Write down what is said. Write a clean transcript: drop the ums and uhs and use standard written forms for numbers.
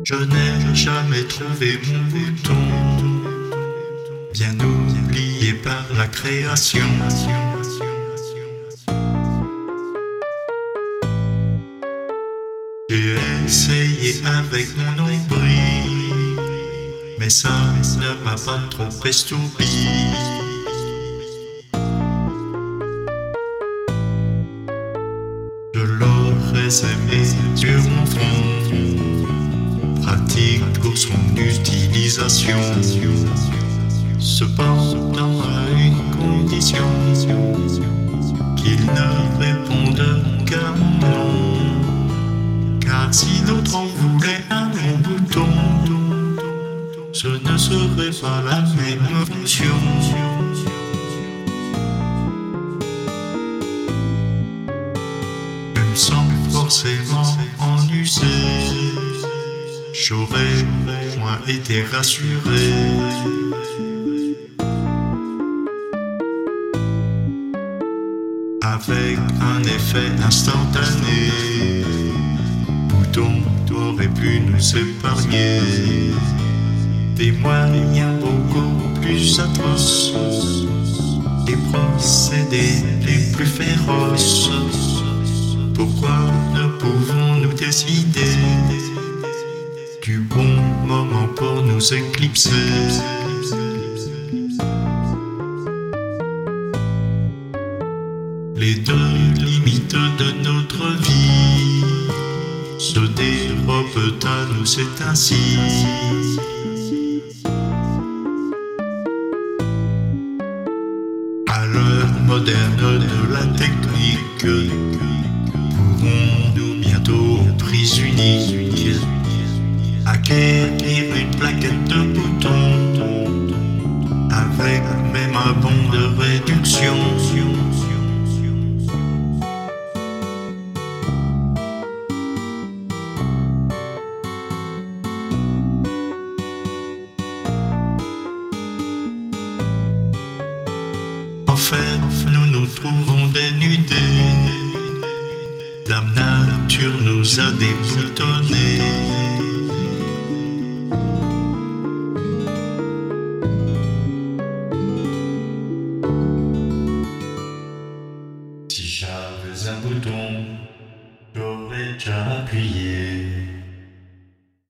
Je n'ai jamais trouvé mon bouton, bien oublié par la création. J'ai essayé avec mon nombril, mais ça ne m'a pas trop estoupi. Je l'aurais aimé sur mon front, pratique pour son utilisation. Cependant à une condition, qu'il ne réponde qu'à mon nom. Car si l'autre en voulait un long bouton, ce ne serait pas la même fonction. Je me sens forcément en usé, j'aurais moins été rassuré. Avec un effet instantané, bouton aurait pu nous épargner des moyens beaucoup plus atroces, des procédés les plus féroces. Pourquoi ne pouvons-nous décider du bon moment pour nous éclipser? Les deux limites de notre vie se dérobent à nous, c'est ainsi. À l'heure moderne de la technique, pourrons-nous bientôt, prise unique, acquérir une plaquette de boutons avec même un bon de réduction? En fait, nous nous trouvons dénudés. La nature nous a déboutonnés.